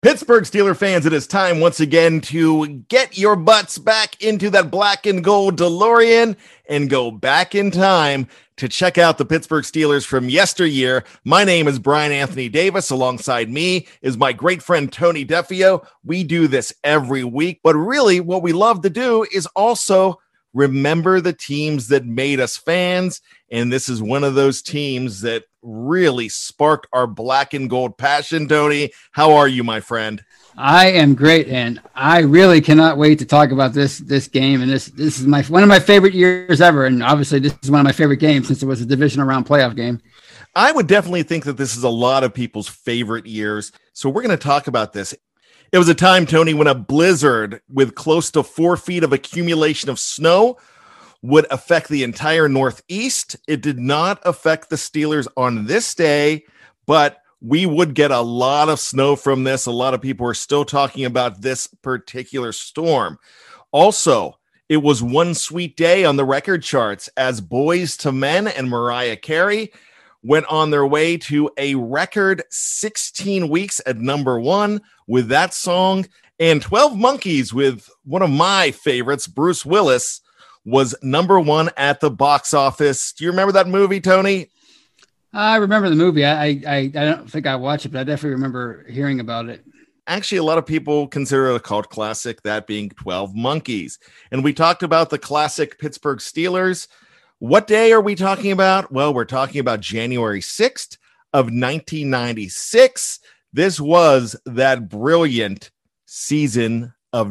Pittsburgh Steelers fans, it is time once again to get your butts back into that black and gold DeLorean and go back in time to check out the Pittsburgh Steelers from yesteryear. My name is Brian Anthony Davis. Alongside me is my great friend Tony Defio. We do this every week, but really what we love to do is also remember the teams that made us fans. And this is one of those teams that really sparked our black and gold passion. Tony, how are you, my friend? I am great, and I really cannot wait to talk about this game. And this is one of my favorite years ever, and obviously this is one of my favorite games since it was a divisional round playoff game. I would definitely think that this is a lot of people's favorite years. So we're going to talk about this. It was a time, Tony, when a blizzard with close to 4 feet of accumulation of snow would affect the entire Northeast. It did not affect the Steelers on this day, but we would get a lot of snow from this. A lot of people are still talking about this particular storm. Also, it was one sweet day on the record charts as Boyz II Men and Mariah Carey went on their way to a record 16 weeks at number one with that song, and 12 Monkeys with one of my favorites, Bruce Willis, was number one at the box office. Do you remember that movie, Tony? I remember the movie. I don't think I watched it, but I definitely remember hearing about it. Actually, a lot of people consider it a cult classic, that being 12 Monkeys. And we talked about the classic Pittsburgh Steelers. What day are we talking about? Well, we're talking about January 6th of 1996. This was that brilliant season of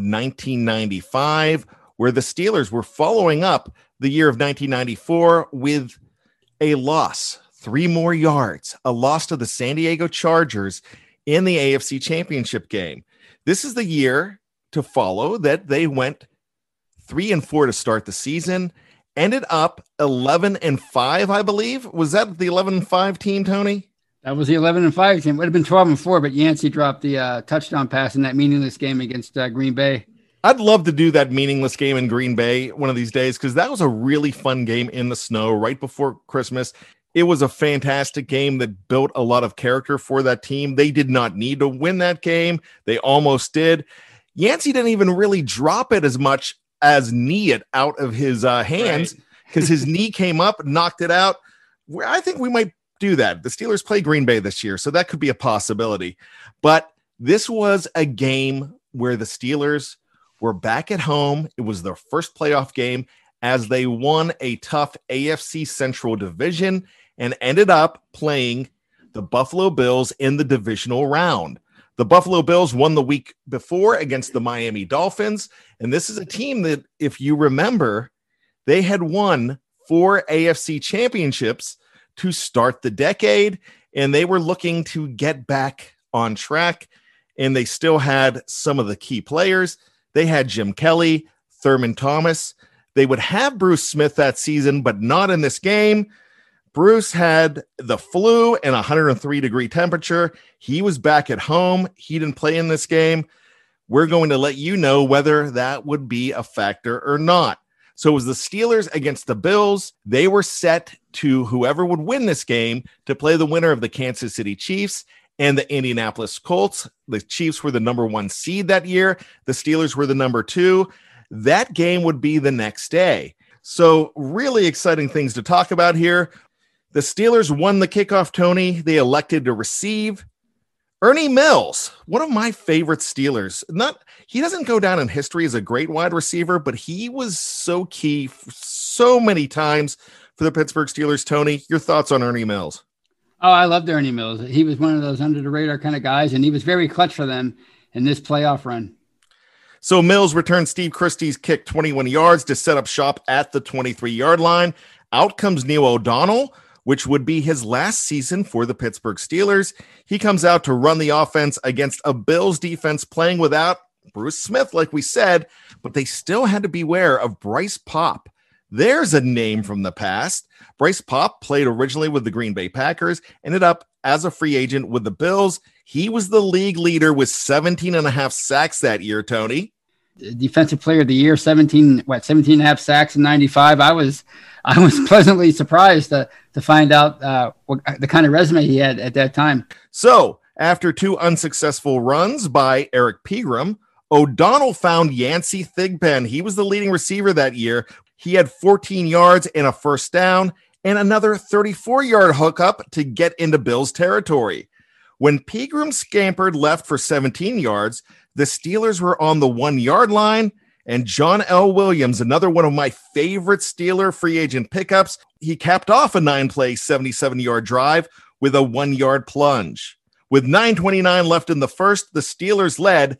1995, where the Steelers were following up the year of 1994 with a loss, 3 more yards, a loss to the San Diego Chargers in the AFC Championship game. This is the year to follow that they went 3-4 to start the season, ended up 11-5, I believe. Was that the 11-5 team, Tony? That was the 11-5 team. It would have been 12-4, but Yancey dropped the touchdown pass in that meaningless game against Green Bay. I'd love to do that meaningless game in Green Bay one of these days, because that was a really fun game in the snow right before Christmas. It was a fantastic game that built a lot of character for that team. They did not need to win that game. They almost did. Yancey didn't even really drop it as much as knee it out of his hands, because his knee came up, knocked it out. I think we might do that. The Steelers play Green Bay this year, so that could be a possibility. But this was a game where the Steelers were back at home. It was their first playoff game as they won a tough AFC Central division and ended up playing the Buffalo Bills in the divisional round. The Buffalo Bills won the week before against the Miami Dolphins, and this is a team that, if you remember, they had won 4 AFC championships to start the decade, and they were looking to get back on track, and they still had some of the key players. They had Jim Kelly, Thurman Thomas. They would have Bruce Smith that season, but not in this game. Bruce had the flu and 103-degree temperature. He was back at home. He didn't play in this game. We're going to let you know whether that would be a factor or not. So it was the Steelers against the Bills. They were set to whoever would win this game to play the winner of the Kansas City Chiefs and the Indianapolis Colts. The Chiefs were the number 1 seed that year. The Steelers were the number 2. That game would be the next day. So really exciting things to talk about here. The Steelers won the kickoff, Tony. They elected to receive. Ernie Mills, one of my favorite Steelers. He doesn't go down in history as a great wide receiver, but he was so key so many times for the Pittsburgh Steelers. Tony, your thoughts on Ernie Mills? Oh, I loved Ernie Mills. He was one of those under-the-radar kind of guys, and he was very clutch for them in this playoff run. So Mills returned Steve Christie's kick 21 yards to set up shop at the 23-yard line. Out comes Neil O'Donnell, which would be his last season for the Pittsburgh Steelers. He comes out to run the offense against a Bills defense playing without Bruce Smith, like we said, but they still had to beware of Bryce Paup. There's a name from the past. Bryce Paup played originally with the Green Bay Packers, ended up as a free agent with the Bills. He was the league leader with 17 and a half sacks that year, Tony. Defensive player of the year, 17 and a half sacks in 95. I was pleasantly surprised to find out what the kind of resume he had at that time. So After 2 unsuccessful runs by Eric Pegram, O'Donnell found Yancey Thigpen. He was the leading receiver that year. He had 14 yards and a first down and another 34-yard hookup to get into Bills territory. When Pegram scampered left for 17 yards, the Steelers were on the 1-yard line, and John L. Williams, another one of my favorite Steeler free agent pickups, he capped off a 9-play, 77-yard drive with a 1-yard plunge. With 9:29 left in the first, the Steelers led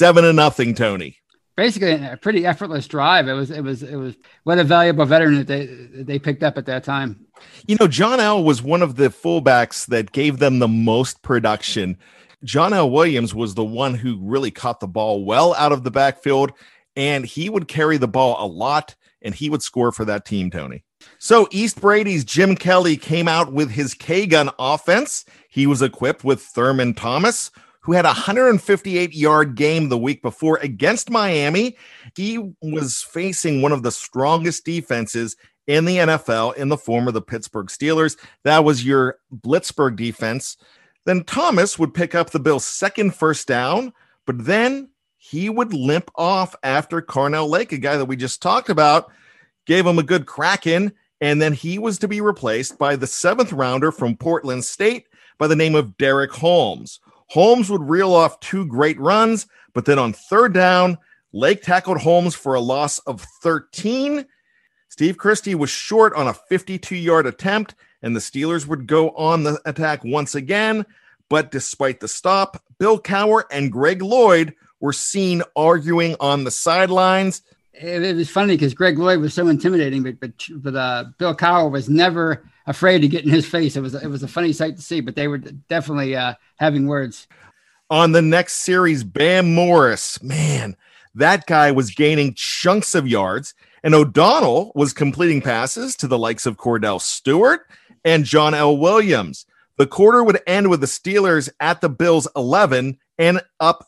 7-0, Tony. Basically a pretty effortless drive. It was what a valuable veteran that they picked up at that time. You know, John L. was one of the fullbacks that gave them the most production. John L. Williams was the one who really caught the ball well out of the backfield, and he would carry the ball a lot, and he would score for that team, Tony. So East Brady's Jim Kelly came out with his K-gun offense. He was equipped with Thurman Thomas, who had a 158-yard game the week before against Miami. He was facing one of the strongest defenses in the NFL in the form of the Pittsburgh Steelers. That was your Blitzburg defense. Then Thomas would pick up the Bills' second first down, but then he would limp off after Carnell Lake, a guy that we just talked about, gave him a good crack in, and then he was to be replaced by the 7th rounder from Portland State by the name of Derek Holmes. Holmes would reel off 2 great runs, but then on third down, Lake tackled Holmes for a loss of 13. Steve Christie was short on a 52-yard attempt, and the Steelers would go on the attack once again. But despite the stop, Bill Cowher and Greg Lloyd were seen arguing on the sidelines. It was funny because Greg Lloyd was so intimidating, but Bill Cowher was never afraid to get in his face. It was a funny sight to see, but they were definitely having words. On the next series, Bam Morris, man, that guy was gaining chunks of yards, and O'Donnell was completing passes to the likes of Cordell Stewart and John L. Williams. The quarter would end with the Steelers at the Bills 11 and up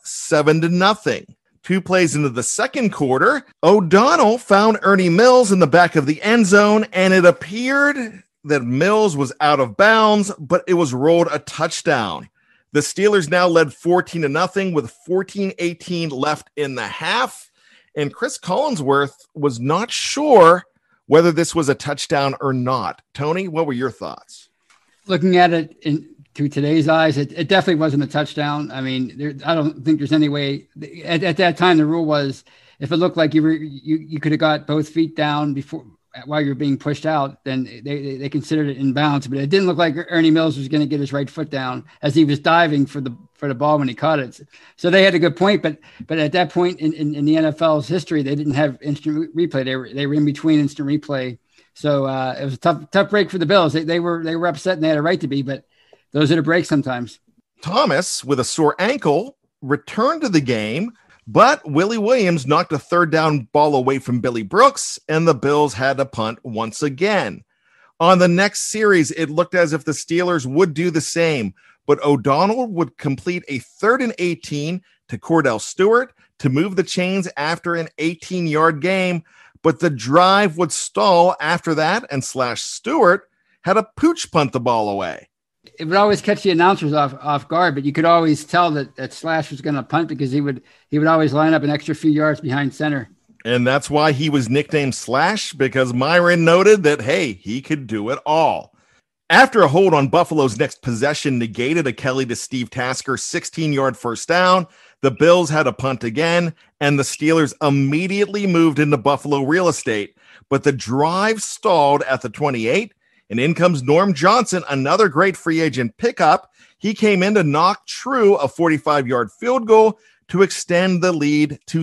7-0. 2 plays into the second quarter, O'Donnell found Ernie Mills in the back of the end zone, and it appeared that Mills was out of bounds, but it was rolled a touchdown. The Steelers now led 14-0 with 14:18 left in the half, and Chris Collinsworth was not sure whether this was a touchdown or not. Tony, what were your thoughts? Looking at it through today's eyes, it definitely wasn't a touchdown. I mean, I don't think there's any way. At that time, the rule was if it looked like you could have got both feet down before while you're being pushed out, then they considered it in bounds. But it didn't look like Ernie Mills was going to get his right foot down as he was diving for the ball when he caught it. So they had a good point, but at that point in the NFL's history, they didn't have instant replay. They were in between instant replay. So it was a tough break for the Bills. They were upset and they had a right to be, but those are the breaks sometimes. Thomas, with a sore ankle, returned to the game, but Willie Williams knocked a third down ball away from Billy Brooks, and the Bills had to punt once again. On the next series, it looked as if the Steelers would do the same, but O'Donnell would complete a 3rd and 18 to Cordell Stewart to move the chains after an 18-yard game, but the drive would stall after that, and Stewart had a pooch punt the ball away. It would always catch the announcers off guard, but you could always tell that Slash was going to punt because he would always line up an extra few yards behind center. And that's why he was nicknamed Slash, because Myron noted that, hey, he could do it all. After a hold on Buffalo's next possession negated a Kelly to Steve Tasker 16-yard first down, the Bills had a punt again, and the Steelers immediately moved into Buffalo real estate. But the drive stalled at the 28, and in comes Norm Johnson, another great free agent pickup. He came in to knock true a 45-yard field goal to extend the lead to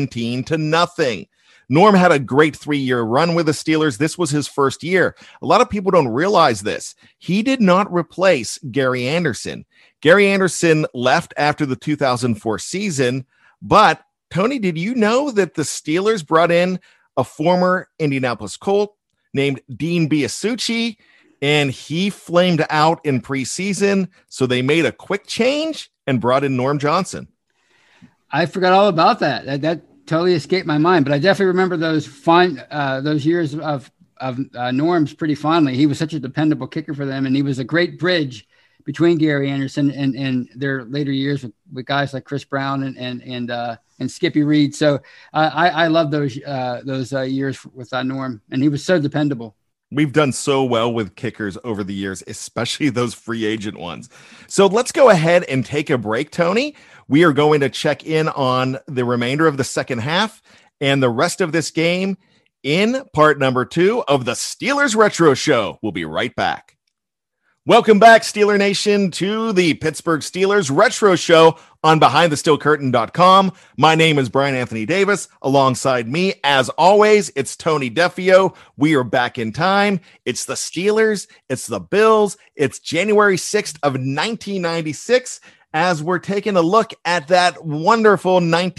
17-0. Norm had a great 3-year run with the Steelers. This was his first year. A lot of people don't realize this. He did not replace Gary Anderson. Gary Anderson left after the 2004 season, but Tony, did you know that the Steelers brought in a former Indianapolis Colt named Dean Biasucci, and he flamed out in preseason, so they made a quick change and brought in Norm Johnson. I forgot all about that. That totally escaped my mind, but I definitely remember those years of Norm's pretty fondly. He was such a dependable kicker for them, and he was a great bridge between Gary Anderson and their later years with guys like Chris Brown and Skippy Reed. So I love those years with Norm, and he was so dependable. We've done so well with kickers over the years, especially those free agent ones. So let's go ahead and take a break, Tony. We are going to check in on the remainder of the second half and the rest of this game in part number 2 of the Steelers Retro Show. We'll be right back. Welcome back, Steeler Nation, to the Pittsburgh Steelers Retro Show on BehindTheSteelCurtain.com. My name is Brian Anthony Davis. Alongside me, as always, it's Tony Defio. We are back in time. It's the Steelers. It's the Bills. It's January 6th of 1996 as we're taking a look at that wonderful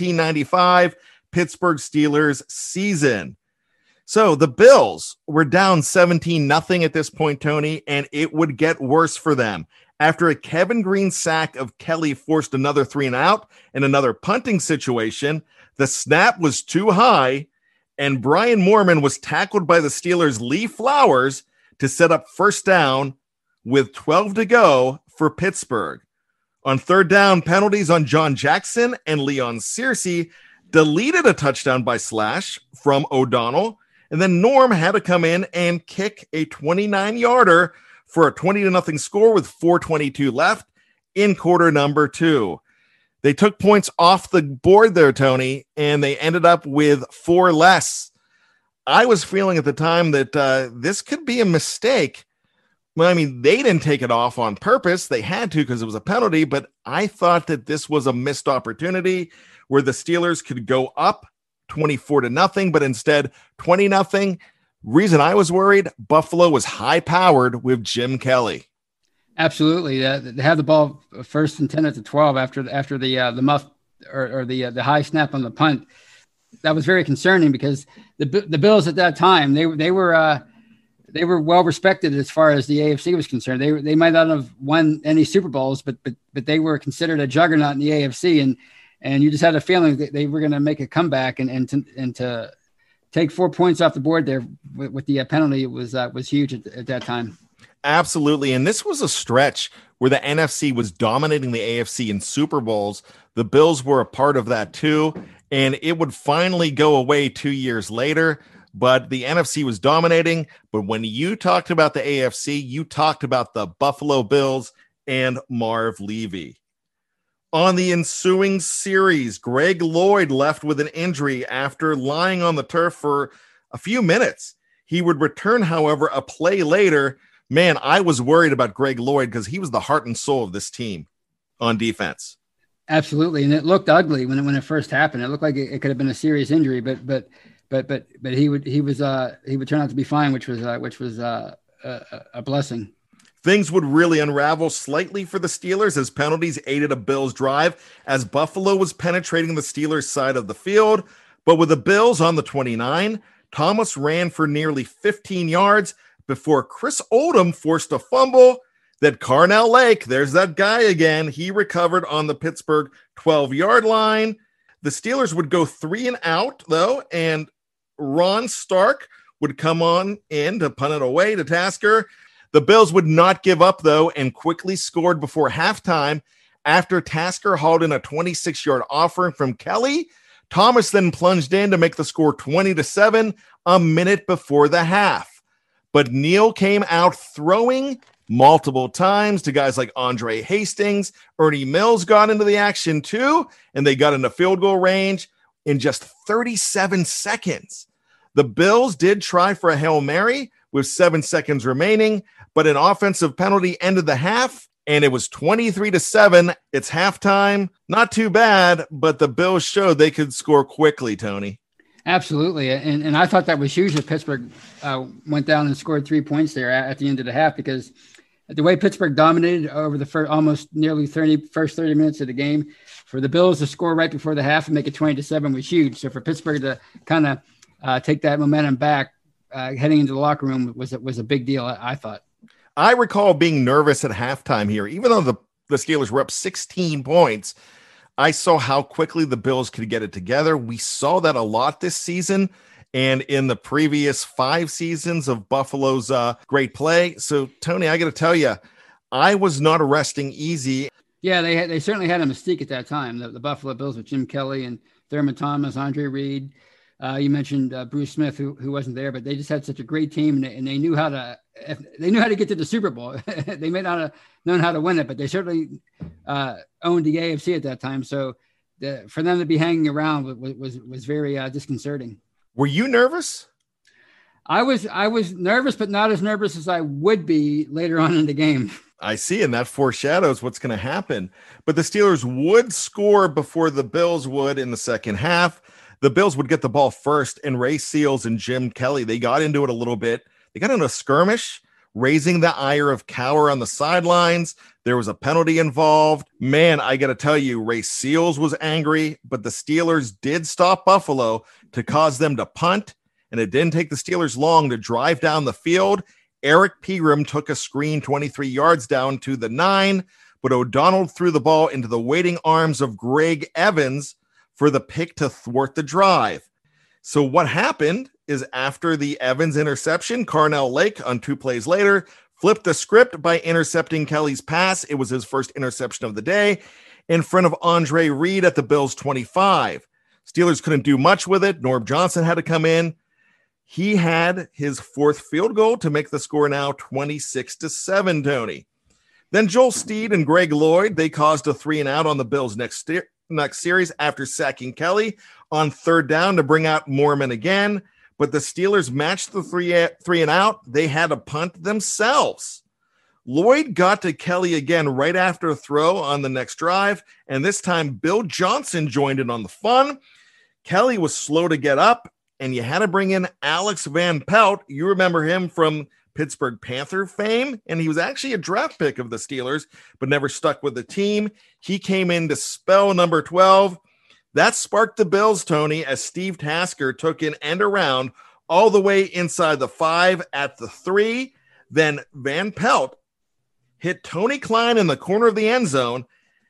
1995 Pittsburgh Steelers season. So the Bills were down 17-0 at this point, Tony, and it would get worse for them. After a Kevin Green sack of Kelly forced another 3-and-out and another punting situation, the snap was too high, and Brian Moorman was tackled by the Steelers' Lee Flowers to set up first down with 12 to go for Pittsburgh. On third down, penalties on John Jackson and Leon Searcy deleted a touchdown by Slash from O'Donnell. And then Norm had to come in and kick a 29-yarder for a 20-0 score with 4:22 left in quarter number 2. They took points off the board there, Tony, and they ended up with 4 less. I was feeling at the time that this could be a mistake. Well, I mean, they didn't take it off on purpose. They had to because it was a penalty, but I thought that this was a missed opportunity where the Steelers could go up 24-0, but instead 20-0. Reason I was worried, Buffalo was high powered with Jim Kelly. Absolutely. They had the ball first and 10 at the 12 after the muff or the high snap on the punt. That was very concerning because the Bills at that time, they were well respected as far as the AFC was concerned. They might not have won any Super Bowls, but they were considered a juggernaut in the AFC, and you just had a feeling that they were going to make a comeback and to take 4 points off the board there with the penalty was huge at that time. Absolutely. And this was a stretch where the NFC was dominating the AFC in Super Bowls. The Bills were a part of that too. And it would finally go away 2 years later, but the NFC was dominating. But when you talked about the AFC, you talked about the Buffalo Bills and Marv Levy. On the ensuing series, Greg Lloyd left with an injury after lying on the turf for a few minutes. He would return, however, a play later. Man, I was worried about Greg Lloyd because he was the heart and soul of this team on defense. Absolutely, and it looked ugly when it first happened. It looked like it could have been a serious injury, but he would turn out to be fine, which was a blessing. Things would really unravel slightly for the Steelers as penalties aided a Bills drive as Buffalo was penetrating the Steelers' side of the field. But with the Bills on the 29, Thomas ran for nearly 15 yards before Chris Oldham forced a fumble that Carnell Lake, there's that guy again, he recovered on the Pittsburgh 12-yard line. The Steelers would go 3-and-out, though, and Ron Stark would come on in to punt it away to Tasker. The Bills would not give up, though, and quickly scored before halftime after Tasker hauled in a 26-yard offering from Kelly. Thomas then plunged in to make the score 20-7 a minute before the half. But Neal came out throwing multiple times to guys like Andre Hastings. Ernie Mills got into the action, too, and they got into field goal range in just 37 seconds. The Bills did try for a Hail Mary with 7 seconds remaining, but an offensive penalty ended the half, and it was 23-7. It's halftime. Not too bad, but the Bills showed they could score quickly, Tony. Absolutely, and I thought that was huge that Pittsburgh went down and scored 3 points there at the end of the half, because the way Pittsburgh dominated over the first 30 minutes of the game, for the Bills to score right before the half and make it 20-7 was huge. So for Pittsburgh to kind of take that momentum back heading into the locker room was a big deal, I thought. I recall being nervous at halftime here. Even though the Steelers were up 16 points, I saw how quickly the Bills could get it together. We saw that a lot this season and in the previous 5 seasons of Buffalo's great play. So, Tony, I got to tell you, I was not resting easy. Yeah, they certainly had a mystique at that time. The Buffalo Bills with Jim Kelly and Thurman Thomas, Andre Reed. You mentioned Bruce Smith, who wasn't there, but they just had such a great team, and they knew how to get to the Super Bowl. They may not have known how to win it, but they certainly owned the AFC at that time. So for them to be hanging around was very disconcerting. Were you nervous? I was nervous, but not as nervous as I would be later on in the game. I see, and that foreshadows what's going to happen. But the Steelers would score before the Bills would in the second half. The Bills would get the ball first, and Ray Seals and Jim Kelly, they got into it a little bit. They got into a skirmish, raising the ire of Cowher on the sidelines. There was a penalty involved. Man, I got to tell you, Ray Seals was angry, but the Steelers did stop Buffalo to cause them to punt, and it didn't take the Steelers long to drive down the field. Eric Pegram took a screen 23 yards down to the 9, but O'Donnell threw the ball into the waiting arms of Greg Evans for the pick to thwart the drive. So what happened is after the Evans interception, Carnell Lake on 2 plays later flipped the script by intercepting Kelly's pass. It was his first interception of the day in front of Andre Reed at the Bills 25. Steelers couldn't do much with it. Norb Johnson had to come in. He had his 4th field goal to make the score now 26-7, Tony. Then Joel Steed and Greg Lloyd, they caused a 3-and-out on the Bills' next series after sacking Kelly on 3rd down to bring out Mormon again. But the Steelers matched the 3-and-out. They had a punt themselves. Lloyd got to Kelly again right after a throw on the next drive, and this time Bill Johnson joined in on the fun. Kelly was slow to get up, and you had to bring in Alex Van Pelt. You remember him from Pittsburgh Panther fame, and he was actually a draft pick of the Steelers, but never stuck with the team. He came in to spell number 12. That sparked the Bills, Tony, as Steve Tasker took an end around all the way inside the 5 at the 3. Then Van Pelt hit Tony Klein in the corner of the end zone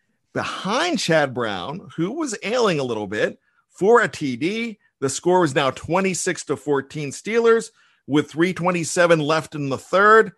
behind Chad Brown, who was ailing a little bit, for a TD. The score was now 26-14 Steelers with 3:27 left in the 3rd.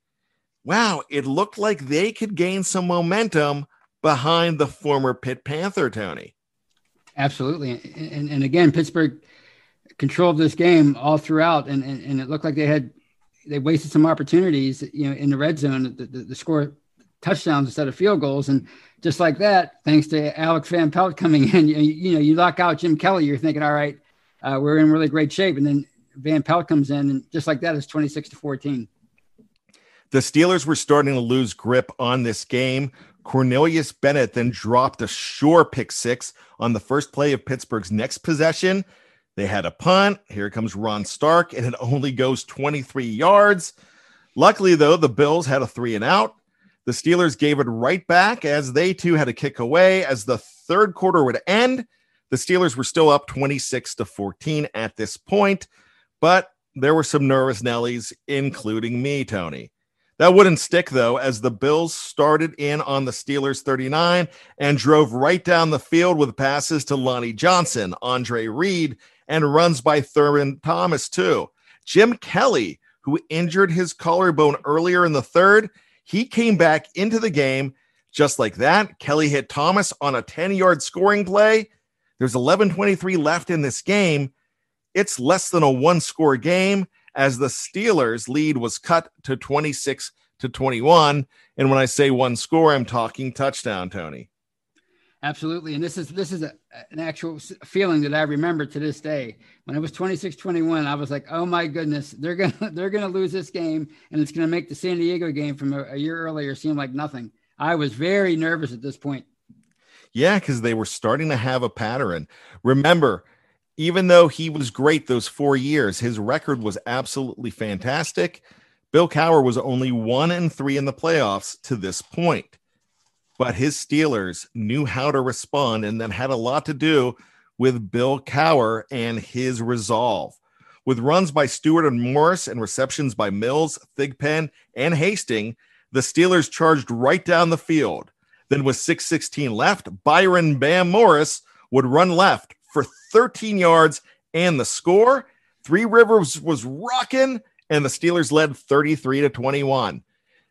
Wow, it looked like they could gain some momentum behind the former Pitt Panther, Tony. Absolutely. And again, Pittsburgh controlled this game all throughout, and it looked like they wasted some opportunities, in the red zone, the score touchdowns instead of field goals. And just like that, thanks to Alex Van Pelt coming in, you lock out Jim Kelly, you're thinking, all right, we're in really great shape. And then Van Pelt comes in, and just like that, it's 26-14. The Steelers were starting to lose grip on this game. Cornelius Bennett then dropped a sure pick 6 on the first play of Pittsburgh's next possession. They had a punt. Here comes Ron Stark, and it only goes 23 yards. Luckily, though, the Bills had a 3-and-out. The Steelers gave it right back as they too had a kick away. As the 3rd quarter would end, the Steelers were still up 26-14 at this point, but there were some nervous Nellies, including me, Tony. That wouldn't stick, though, as the Bills started in on the Steelers' 39 and drove right down the field with passes to Lonnie Johnson, Andre Reed, and runs by Thurman Thomas, too. Jim Kelly, who injured his collarbone earlier in the 3rd, he came back into the game just like that. Kelly hit Thomas on a 10-yard scoring play. There's 11:23 left in this game. It's less than a 1-score game, as the Steelers' lead was cut to 26-21. And when I say 1 score, I'm talking touchdown, Tony. Absolutely. And this is an actual feeling that I remember to this day. When it was 26-21, I was like, oh my goodness, they're going to lose this game, and it's going to make the San Diego game from a year earlier seem like nothing. I was very nervous at this point. Yeah, because they were starting to have a pattern. Remember, even though he was great those 4 years, his record was absolutely fantastic. Bill Cowher was only 1-3 in the playoffs to this point. But his Steelers knew how to respond, and that had a lot to do with Bill Cowher and his resolve. With runs by Stewart and Morris and receptions by Mills, Thigpen, and Hastings, the Steelers charged right down the field. Then with 6:16 left, Byron Bam Morris would run left for 13 yards and the score. Three Rivers was rocking, and the Steelers led 33-21.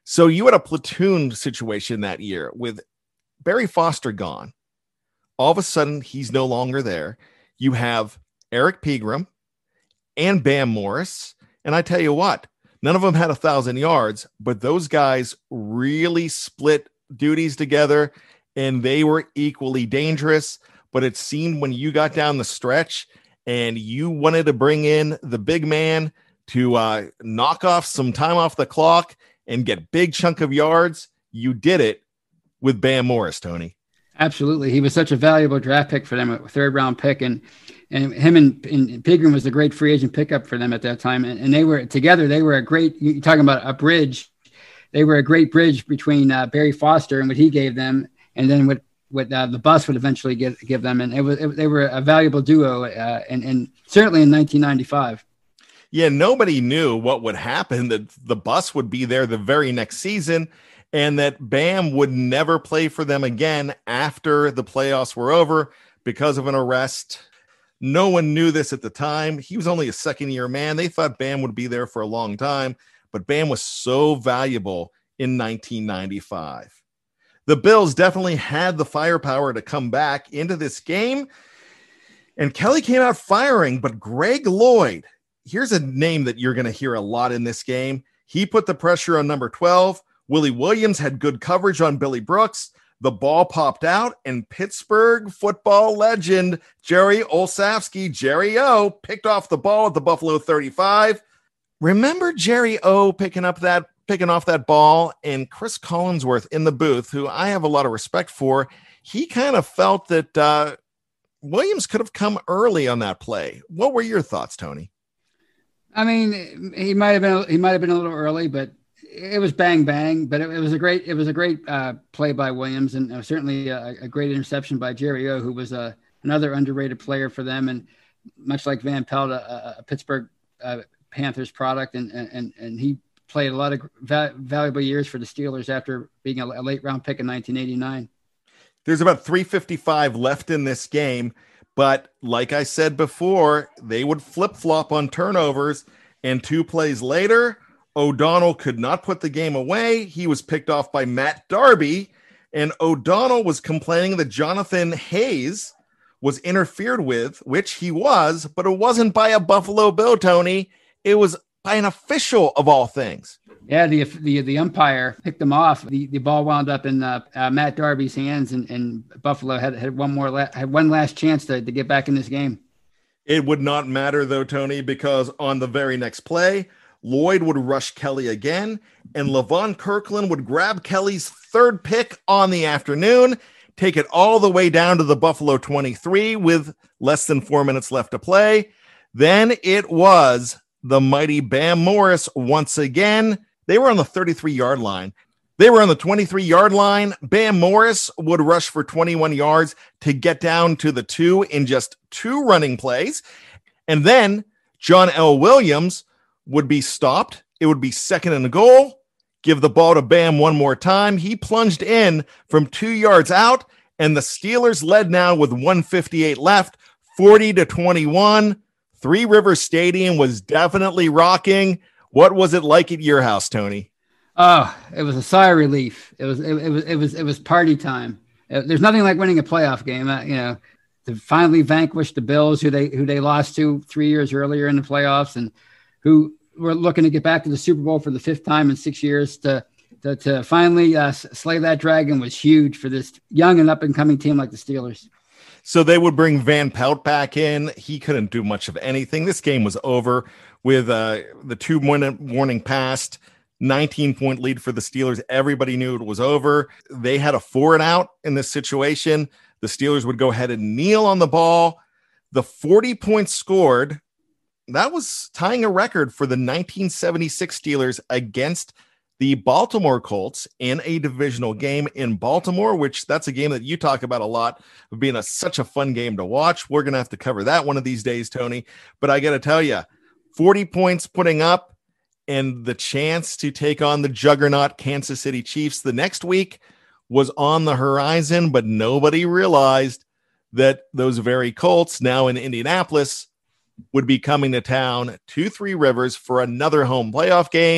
So you had a platoon situation that year with Barry Foster gone. All of a sudden, he's no longer there. You have Eric Pegram and Bam Morris. And I tell you what, none of them had 1,000 yards, but those guys really split duties together, and they were equally dangerous. But it seemed when you got down the stretch and you wanted to bring in the big man to knock off some time off the clock and get big chunk of yards, you did it with Bam Morris, Tony. Absolutely. He was such a valuable draft pick for them, a third-round pick. And him and Pegram was a great free agent pickup for them at that time. And they were together. They were a great – you're talking about a bridge. They were a great bridge between Barry Foster and what he gave them, and then what the bus would eventually give them. And they were a valuable duo, and certainly in 1995. Yeah, nobody knew what would happen, that the bus would be there the very next season, and that Bam would never play for them again after the playoffs were over because of an arrest. No one knew this at the time. He was only a second-year man. They thought Bam would be there for a long time, but Bam was so valuable in 1995. The Bills definitely had the firepower to come back into this game, and Kelly came out firing, but Greg Lloyd, here's a name that you're going to hear a lot in this game. He put the pressure on number 12. Willie Williams had good coverage on Billy Brooks. The ball popped out, and Pittsburgh football legend Jerry Olszewski, Jerry O, picked off the ball at the Buffalo 35. Remember Jerry O picking off that ball, and Chris Collinsworth in the booth, who I have a lot of respect for, he kind of felt that Williams could have come early on that play. What were your thoughts, Tony? I mean, he might have been a little early, but it was bang bang. But it was a great play by Williams, and certainly a great interception by Jerry O, who was another underrated player for them, and much like Van Pelt, a Pittsburgh Panthers product, and he played a lot of valuable years for the Steelers after being a late round pick in 1989. There's about 3:55 left in this game. But like I said before, they would flip-flop on turnovers, and 2 plays later, O'Donnell could not put the game away. He was picked off by Matt Darby, and O'Donnell was complaining that Jonathan Hayes was interfered with, which he was, but it wasn't by a Buffalo Bill, Tony. It was by an official of all things. Yeah, the umpire picked them off. The ball wound up in Matt Darby's hands, and Buffalo had one last chance to get back in this game. It would not matter, though, Tony, because on the very next play, Lloyd would rush Kelly again, and Levon Kirkland would grab Kelly's 3rd pick on the afternoon, take it all the way down to the Buffalo 23 with less than 4 minutes left to play. Then it was the mighty Bam Morris once again. They were on the 33-yard line. They were on the 23-yard line. Bam Morris would rush for 21 yards to get down to the 2 in just 2 running plays. And then John L. Williams would be stopped. It would be 2nd and goal. Give the ball to Bam one more time. He plunged in from 2 yards out, and the Steelers led now with 1:58 left, 40-21. Three Rivers Stadium was definitely rocking. What was it like at your house, Tony? Oh, it was a sigh of relief. It was party time. There's nothing like winning a playoff game, to finally vanquish the Bills, who they lost to 3 years earlier in the playoffs, and who were looking to get back to the Super Bowl for the 5th time in 6 years. To finally slay that dragon was huge for this young and up and coming team like the Steelers. So they would bring Van Pelt back in. He couldn't do much of anything. This game was over with the 2-minute warning passed, 19-point lead for the Steelers. Everybody knew it was over. They had a 4-and-out in this situation. The Steelers would go ahead and kneel on the ball. The 40 points scored, that was tying a record for the 1976 Steelers against the Baltimore Colts in a divisional game in Baltimore, which that's a game that you talk about a lot of being such a fun game to watch. We're going to have to cover that one of these days, Tony. But I got to tell you, 40 points putting up and the chance to take on the juggernaut Kansas City Chiefs the next week was on the horizon, but nobody realized that those very Colts, now in Indianapolis, would be coming to town to Three Rivers for another home playoff game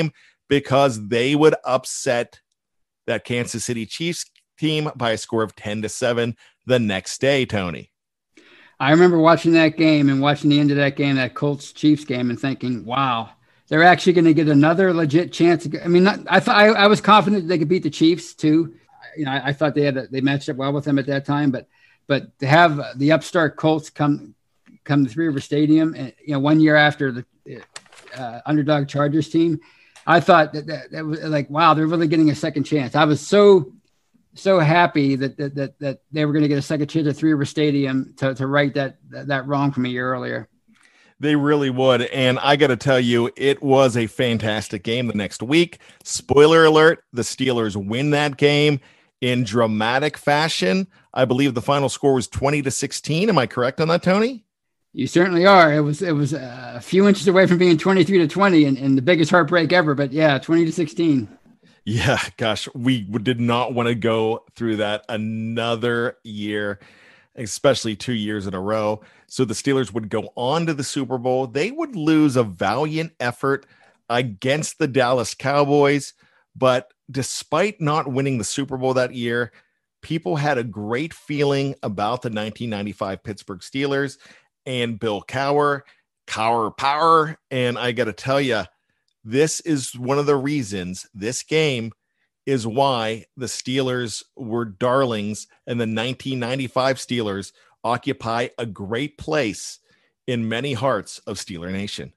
because they would upset that Kansas City Chiefs team by a score of 10-7 the next day, Tony. I remember watching that game and watching the end of that game, that Colts Chiefs game, and thinking, wow, they're actually going to get another legit chance. I mean, I was confident they could beat the Chiefs too. I thought they matched up well with them at that time, but to have the upstart Colts come to Three River Stadium, and 1 year after the underdog Chargers team, I thought that was like, wow, they're really getting a second chance. I was so happy that they were going to get a second chance at Three River Stadium to right that wrong from a year earlier. They really would. And I got to tell you, it was a fantastic game the next week. Spoiler alert, the Steelers win that game in dramatic fashion. I believe the final score was 20-16. Am I correct on that, Tony? You certainly are. It was a few inches away from being 23-20 and the biggest heartbreak ever. But yeah, 20-16. Yeah, gosh, we did not want to go through that another year, especially 2 years in a row. So the Steelers would go on to the Super Bowl. They would lose a valiant effort against the Dallas Cowboys. But despite not winning the Super Bowl that year, people had a great feeling about the 1995 Pittsburgh Steelers and Bill Cowher, Cowher Power. And I got to tell you, this is one of the reasons this game is why the Steelers were darlings, and the 1995 Steelers occupy a great place in many hearts of Steeler Nation.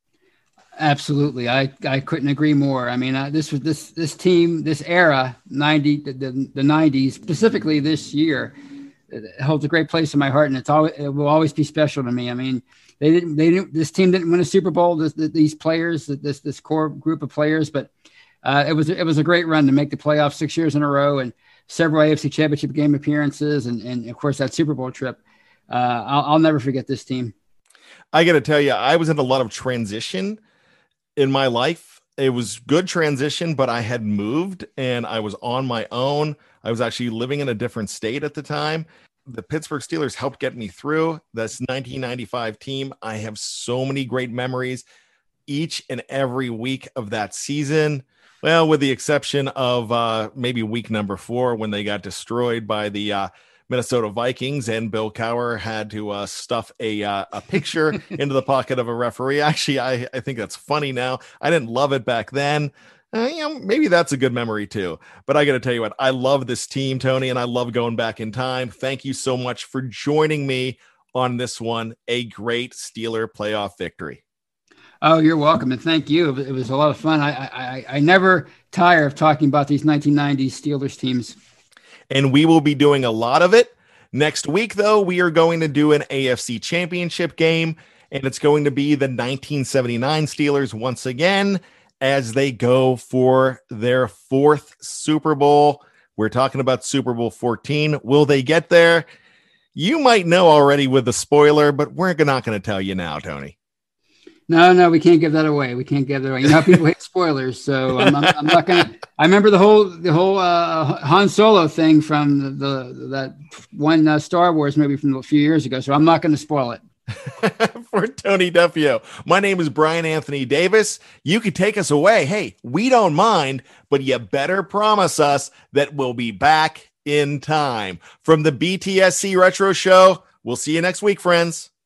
Absolutely. I couldn't agree more. I mean, this team, this era, the 90s, specifically this year, it holds a great place in my heart, and it will always be special to me. I mean, this team didn't win a Super Bowl, these players, this core group of players, but it was a great run to make the playoffs 6 years in a row and several AFC Championship game appearances. And of course that Super Bowl trip. I'll never forget this team. I got to tell you, I was in a lot of transition in my life. It was good transition, but I had moved and I was on my own. I was actually living in a different state at the time. The Pittsburgh Steelers helped get me through this 1995 team. I have so many great memories each and every week of that season. Well, with the exception of maybe week number 4 when they got destroyed by the Minnesota Vikings and Bill Cowher had to stuff a picture into the pocket of a referee. Actually, I think that's funny now. I didn't love it back then. Maybe that's a good memory too. But I got to tell you what, I love this team, Tony, and I love going back in time. Thank you so much for joining me on this one. A great Steeler playoff victory. Oh, you're welcome. And thank you. It was a lot of fun. I never tire of talking about these 1990s Steelers teams. And we will be doing a lot of it. Next week, though, we are going to do an AFC Championship game, and it's going to be the 1979 Steelers once again as they go for their 4th Super Bowl. We're talking about Super Bowl 14. Will they get there? You might know already with the spoiler, but we're not going to tell you now, Tony. No, we can't give that away. We can't give that away. You know how people hate spoilers, so I'm not gonna. I remember the whole Han Solo thing from that one Star Wars movie from a few years ago. So I'm not going to spoil it. For Tony Duffio, my name is Brian Anthony Davis. You can take us away. Hey, we don't mind, but you better promise us that we'll be back in time. From the BTSC Retro Show, we'll see you next week, friends.